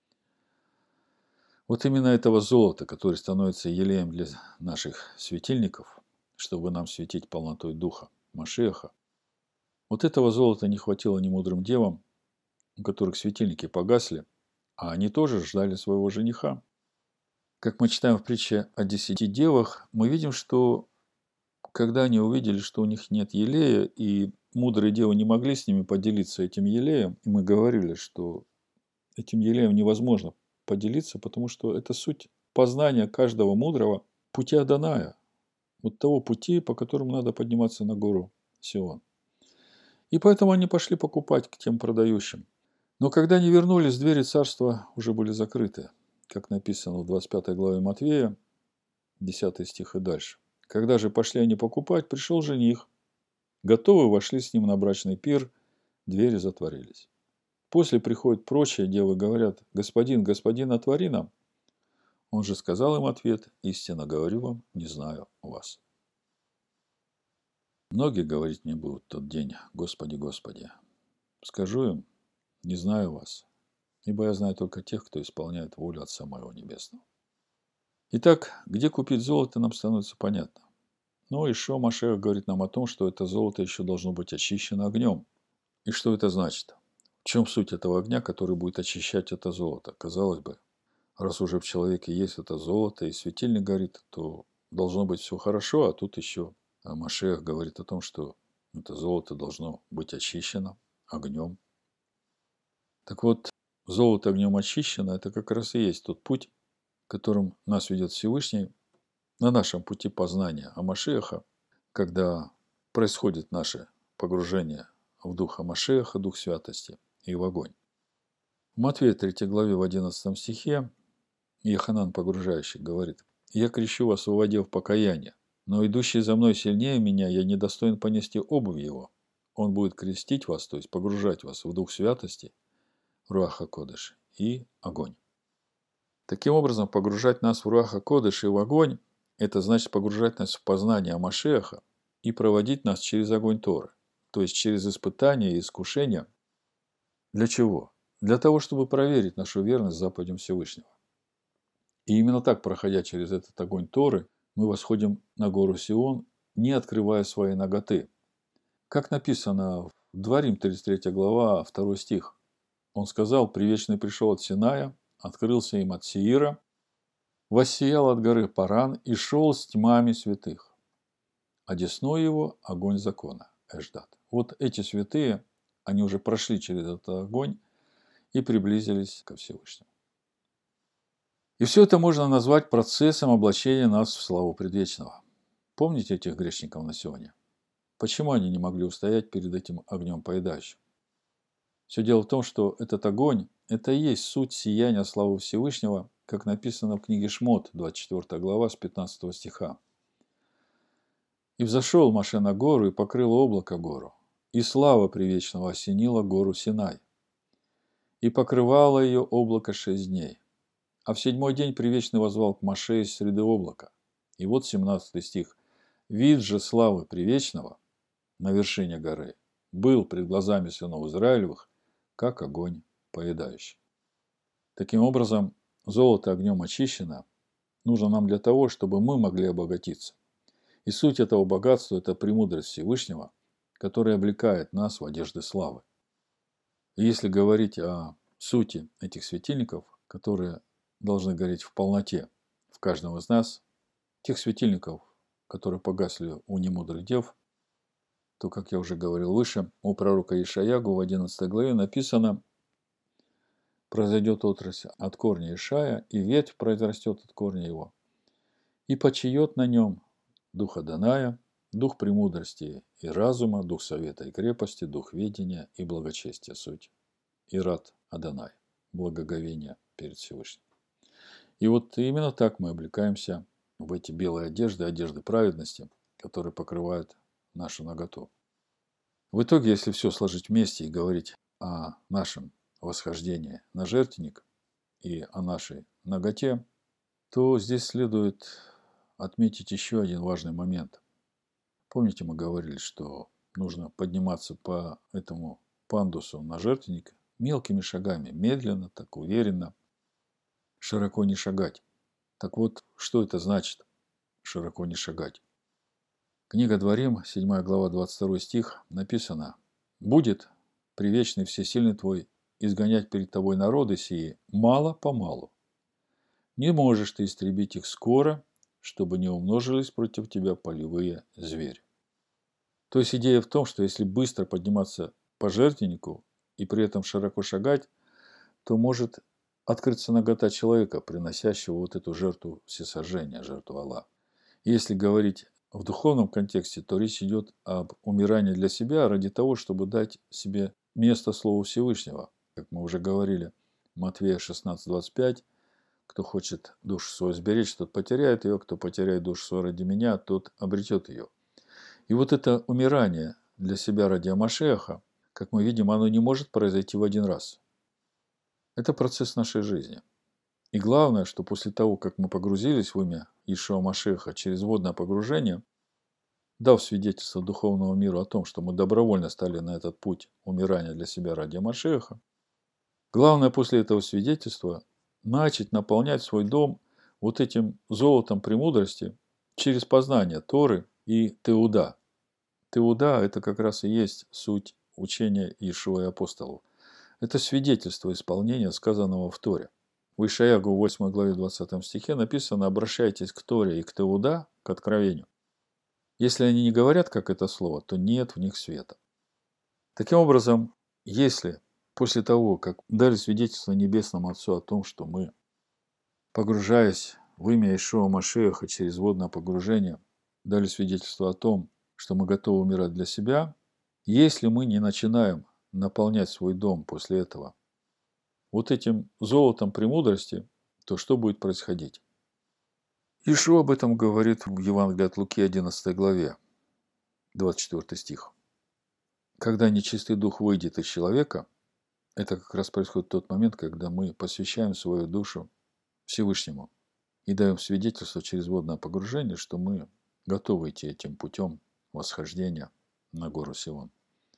Вот именно этого золота, которое становится елеем для наших светильников, чтобы нам светить полнотой духа Машиаха, вот этого золота не хватило ни мудрым девам, у которых светильники погасли, а они тоже ждали своего жениха. Как мы читаем в притче о десяти девах, мы видим, что когда они увидели, что у них нет елея, и мудрые девы не могли с ними поделиться этим елеем, и мы говорили, что этим елеем невозможно поделиться, потому что это суть познания каждого мудрого пути Адоная, вот того пути, по которому надо подниматься на гору Сион. И поэтому они пошли покупать к тем продающим. Но когда они вернулись, двери царства уже были закрыты, как написано в двадцать пятой главе Матвея, десятый стих и дальше. Когда же пошли они покупать, пришел жених. Готовы вошли с ним на брачный пир, двери затворились. После приходят прочие девы, говорят: «Господин, господин, отвори нам». Он же сказал им ответ: «Истинно говорю вам, не знаю вас». Многие говорить мне будут в тот день: «Господи, Господи». Скажу им: «Не знаю вас, ибо я знаю только тех, кто исполняет волю Отца моего Небесного». Итак, где купить золото, нам становится понятно. Но Иешуа Машиах говорит нам о том, что это золото еще должно быть очищено огнем. И что это значит? В чем суть этого огня, который будет очищать это золото? Казалось бы, раз уже в человеке есть это золото и светильник горит, то должно быть все хорошо, а тут еще Машиах говорит о том, что это золото должно быть очищено огнем. Так вот, золото огнем очищено, это как раз и есть тот путь, которым нас ведет Всевышний на нашем пути познания о Машиаха, когда происходит наше погружение в Духа Машиаха, Дух Святости и в огонь. В Матвея третьей главе в одиннадцатом стихе Иоханан Погружающий говорит: «Я крещу вас в воде в покаяние, но идущий за мной сильнее меня, я недостоин понести обувь его. Он будет крестить вас, то есть погружать вас в Дух Святости, Руах ха-Кодеш, и огонь». Таким образом, погружать нас в Руах ха-Кодеш и в огонь – это значит погружать нас в познание Машиаха и проводить нас через огонь Торы. то есть через испытания и искушения. Для чего? Для того, чтобы проверить нашу верность заповедям Всевышнего. И именно так, проходя через этот огонь Торы, мы восходим на гору Сион, не открывая своей наготы. Как написано в Дворим, тридцать третья глава, второй стих. Он сказал: «Привечный пришел от Синая, открылся им от Сеира, воссиял от горы Паран и шел с тьмами святых, а десной его огонь закона». Эждат. Вот эти святые, они уже прошли через этот огонь и приблизились ко Всевышнему. И все это можно назвать процессом облачения нас в славу предвечного. Помните этих грешников на Сионе? Почему они не могли устоять перед этим огнем поедающим? Все дело в том, что этот огонь – это и есть суть сияния славы Всевышнего, как написано в книге Шмот, двадцать четвёртая глава, с пятнадцатого стиха. «И взошел Моше на гору, и покрыло облако гору, и слава Привечного осенила гору Синай, и покрывало ее облако шесть дней. А в седьмой день Привечный возвал к Моше из среды облака». И вот семнадцатый стих. «Вид же славы Привечного на вершине горы был пред глазами сынов Израилевых, как огонь поедающий». Таким образом, золото огнем очищено нужно нам для того, чтобы мы могли обогатиться. И суть этого богатства – это премудрость Всевышнего, которая облекает нас в одежды славы. И если говорить о сути этих светильников, которые должны гореть в полноте в каждом из нас, тех светильников, которые погасли у немудрых дев, то, как я уже говорил выше, у пророка Ишаягу в одиннадцатой главе написано: «Произойдет отрасль от корня Ишая, и ветвь произрастет от корня его, и почиет на нем дух Адоная, дух премудрости и разума, дух совета и крепости, дух ведения и благочестия». Суть Ират Адонай, благоговение перед Всевышним. И вот именно так мы облекаемся в эти белые одежды, одежды праведности, которые покрывают нашу наготу. В итоге, если все сложить вместе и говорить о нашем восхождении на жертвенник и о нашей наготе, то здесь следует отметить еще один важный момент. Помните, мы говорили, что нужно подниматься по этому пандусу на жертвенник мелкими шагами, медленно, так уверенно, широко не шагать. Так вот, что это значит широко не шагать? Книга Дворим, седьмая глава, двадцать второй стих, написано: «Будет привечный всесильный твой изгонять перед тобой народы сии мало-помалу. Не можешь ты истребить их скоро, чтобы не умножились против тебя полевые звери». То есть идея в том, что если быстро подниматься по жертвеннику и при этом широко шагать, то может открыться нагота человека, приносящего вот эту жертву всесожжения, жертву Аллаха. Если говорить в духовном контексте, то речь идет об умирании для себя ради того, чтобы дать себе место Слову Всевышнего. Как мы уже говорили, Матфея шестнадцать двадцать пять, «Кто хочет душу свою сберечь, тот потеряет ее, кто потеряет душу свою ради меня, тот обретет ее». И вот это умирание для себя ради Машиаха, как мы видим, оно не может произойти в один раз. Это процесс нашей жизни. И главное, что после того, как мы погрузились в имя Иешуа Машиаха через водное погружение, дав свидетельство духовному миру о том, что мы добровольно стали на этот путь умирания для себя ради Машиаха, главное после этого свидетельства начать наполнять свой дом вот этим золотом премудрости через познание Торы и Теуда. Теуда – это как раз и есть суть учения Иешуа и апостолов. Это свидетельство исполнения сказанного в Торе. В Ишаягу в восьмой главе двадцатом стихе написано: «Обращайтесь к Торе и к Теуда, к откровению. Если они не говорят, как это слово, то нет в них света». Таким образом, если после того, как дали свидетельство Небесному Отцу о том, что мы, погружаясь в имя Иешуа Машиаха через водное погружение, дали свидетельство о том, что мы готовы умирать для себя, если мы не начинаем наполнять свой дом после этого вот этим золотом премудрости, то что будет происходить? Иешуа об этом говорит в Евангелии от Луки, одиннадцатой главе, двадцать четвёртый стих. Когда нечистый дух выйдет из человека, это как раз происходит в тот момент, когда мы посвящаем свою душу Всевышнему и даем свидетельство через водное погружение, что мы готовы идти этим путем восхождения на гору Сион.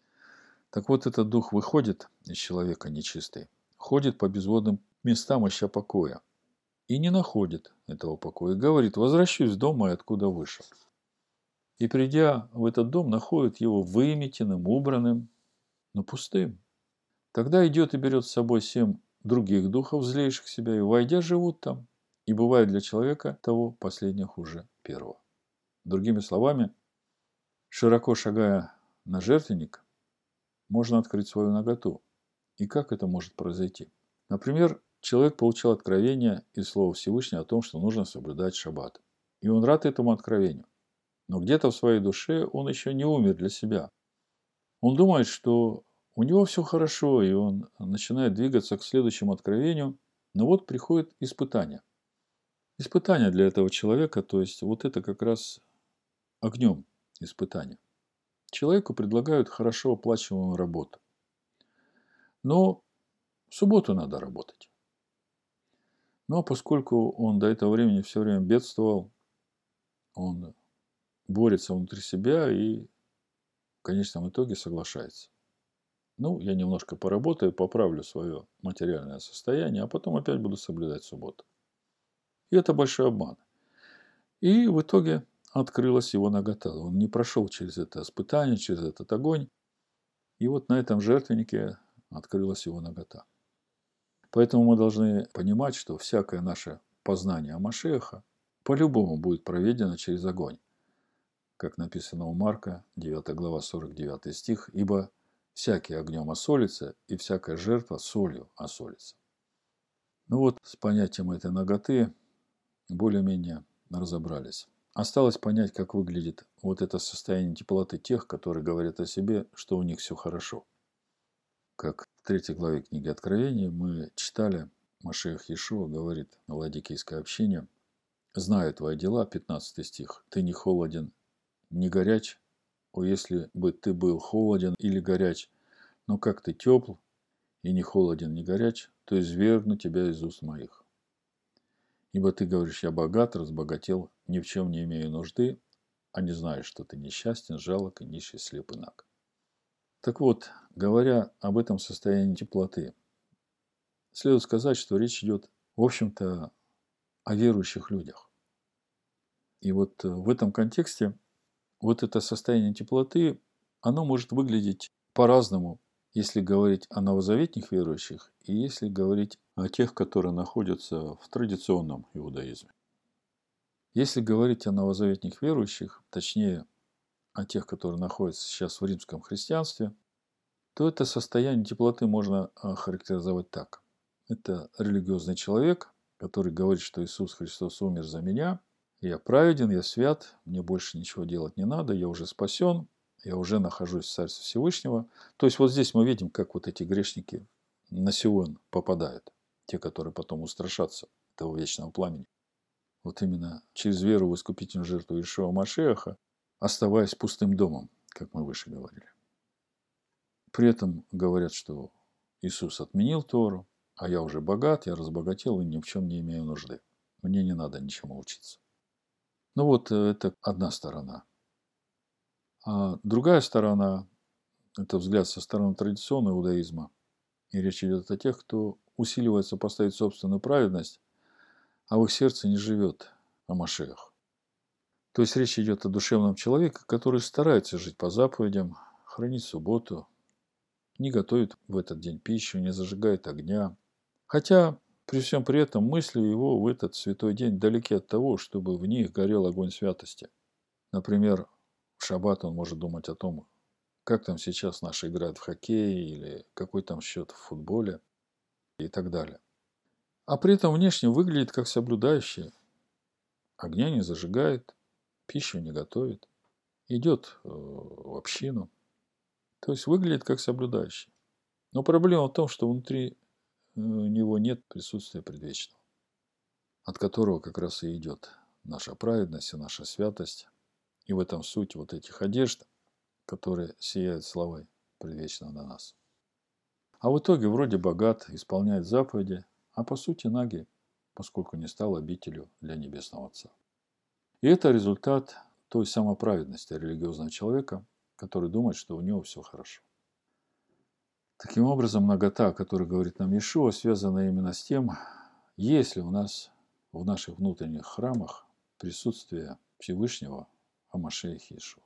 Так вот, этот дух выходит из человека нечистый, ходит по безводным местам, ища покоя, и не находит этого покоя. И говорит: возвращусь в дом мой, откуда вышел. И придя в этот дом, находит его выметенным, убранным, но пустым. Тогда идет и берет с собой семь других духов, злейших себя, и, войдя, живут там. И бывает для человека того последнего хуже первого. Другими словами, широко шагая на жертвенник, можно открыть свою наготу. И как это может произойти? Например, человек получил откровение из Слова Всевышнего о том, что нужно соблюдать шаббат. И он рад этому откровению. Но где-то в своей душе он еще не умер для себя. Он думает, что у него все хорошо, и он начинает двигаться к следующему откровению. Но вот приходит испытание. Испытание для этого человека, то есть вот это как раз огнем испытание. Человеку предлагают хорошо оплачиваемую работу. Но в субботу надо работать. Но поскольку он до этого времени все время бедствовал, он борется внутри себя и в конечном итоге соглашается. Ну, я немножко поработаю, поправлю свое материальное состояние, а потом опять буду соблюдать субботу. И это большой обман. И в итоге открылась его нагота. Он не прошел через это испытание, через этот огонь. И вот на этом жертвеннике открылась его нагота. Поэтому мы должны понимать, что всякое наше познание о Машиаха по-любому будет проведено через огонь. Как написано у Марка, девятая глава, сорок девятый стих. «Ибо всякий огнем осолится, и всякая жертва солью осолится». Ну вот, с понятием этой наготы более-менее разобрались. Осталось понять, как выглядит вот это состояние теплоты тех, которые говорят о себе, что у них все хорошо. Как в третьей главе книги Откровения мы читали, Машиах Иешуа говорит на ладикийской общине: «Знаю твои дела», пятнадцатый стих, «ты не холоден, не горяч, о, если бы ты был холоден или горяч, но как ты тепл и не холоден, не горяч, то извергну тебя из уст моих. Ибо ты говоришь: я богат, разбогател, ни в чем не имею нужды, а не знаешь, что ты несчастен, жалок и нищий, слеп и наг». Так вот, говоря об этом состоянии теплоты, следует сказать, что речь идет, в общем-то, о верующих людях. И вот в этом контексте вот это состояние теплоты, оно может выглядеть по-разному, если говорить о новозаветных верующих и если говорить о тех, которые находятся в традиционном иудаизме. Если говорить о новозаветных верующих, точнее, о тех, которые находятся сейчас в римском христианстве, то это состояние теплоты можно охарактеризовать так. Это религиозный человек, который говорит, что Иисус Христос умер за меня, я праведен, я свят, мне больше ничего делать не надо, я уже спасен, я уже нахожусь в Царстве Всевышнего. То есть вот здесь мы видим, как вот эти грешники на Сион попадают, те, которые потом устрашатся этого вечного пламени. Вот именно через веру в искупительную жертву Иешуа Машиаха, оставаясь пустым домом, как мы выше говорили. При этом говорят, что Иисус отменил Тору, а я уже богат, я разбогател и ни в чем не имею нужды. Мне не надо ничему учиться. Ну вот это одна сторона. А другая сторона – это взгляд со стороны традиционного иудаизма. И речь идет о тех, кто усиливается поставить собственную праведность, а в их сердце не живет о Машиах. То есть речь идет о душевном человеке, который старается жить по заповедям, хранить субботу, не готовит в этот день пищу, не зажигает огня. Хотя при всем при этом мысли его в этот святой день далеки от того, чтобы в них горел огонь святости. Например, в шаббат он может думать о том, как там сейчас наши играют в хоккей, или какой там счет в футболе и так далее. А при этом внешне выглядит как соблюдающий. Огня не зажигает, пищу не готовит, идет в общину. То есть выглядит как соблюдающий. Но проблема в том, что внутри него нет присутствия предвечного, от которого как раз и идет наша праведность и наша святость. И в этом суть вот этих одежд, которые сияют славой предвечного на нас. А в итоге вроде богат, исполняет заповеди, а по сути наги, поскольку не стал обителью для Небесного Отца. И это результат той самоправедности религиозного человека, который думает, что у него все хорошо. Таким образом, нагота, о которой говорит нам Иешуа, связана именно с тем, есть ли у нас в наших внутренних храмах присутствие Всевышнего о Машиахе Иешуа.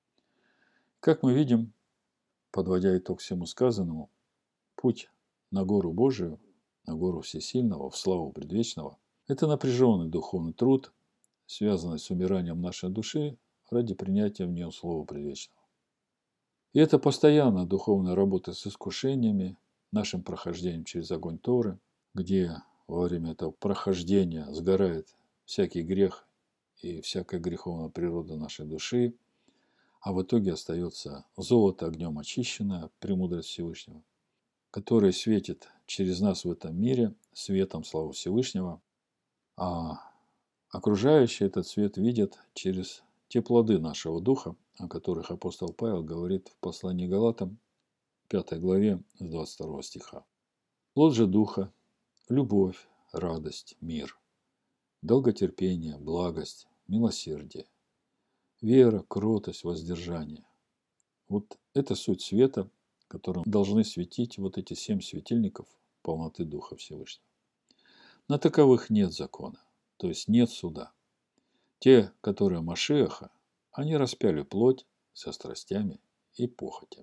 Как мы видим, подводя итог всему сказанному, путь на гору Божию, на гору Всесильного, в славу Предвечного, это напряженный духовный труд, связанный с умиранием нашей души ради принятия в нее Слова Предвечного. И это постоянная духовная работа с искушениями, нашим прохождением через огонь Торы, где во время этого прохождения сгорает всякий грех и всякая греховная природа нашей души, а в итоге остается золото огнем очищенное, премудрость Всевышнего, которое светит через нас в этом мире светом славы Всевышнего, а окружающие этот свет видят через те плоды нашего духа, о которых апостол Павел говорит в послании Галатам, пятой главе, с двадцать второго стиха. Плод же духа – любовь, радость, мир, долготерпение, благость, милосердие, вера, кротость, воздержание. Вот это суть света, которым должны светить вот эти семь светильников полноты Духа Всевышнего. На таковых нет закона, то есть нет суда. Те, которые Машиаха, они распяли плоть со страстями и похотями.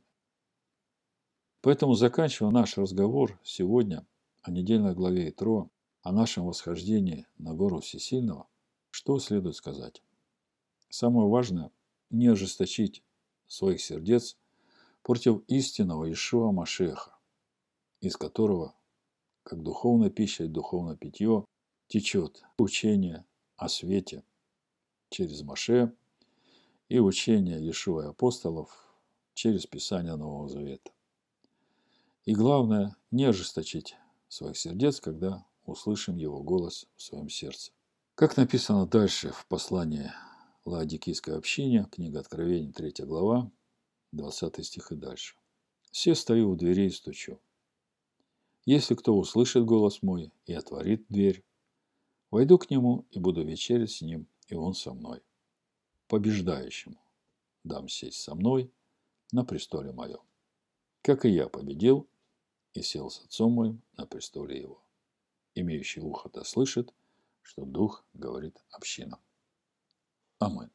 Поэтому, заканчивая наш разговор сегодня о недельной главе Итро, о нашем восхождении на гору Всесильного, что следует сказать? Самое важное – не ожесточить своих сердец против истинного Иешуа Машиаха, из которого, как духовная пища и духовное питье, течет учение о свете через Моше и учение Иешуа и апостолов через Писание Нового Завета. И главное, не ожесточить своих сердец, когда услышим Его голос в своем сердце. Как написано дальше в послании Лаодикийской общине, книга Откровений, третья глава, двадцатый стих и дальше. «Се стою у дверей и стучу. Если кто услышит голос мой и отворит дверь, войду к нему и буду вечерять с ним, и он со мной. Побеждающему дам сесть со мной на престоле моем, как и я победил и сел с отцом моим на престоле его. Имеющий ухо да слышит, что Дух говорит общинам». Аминь.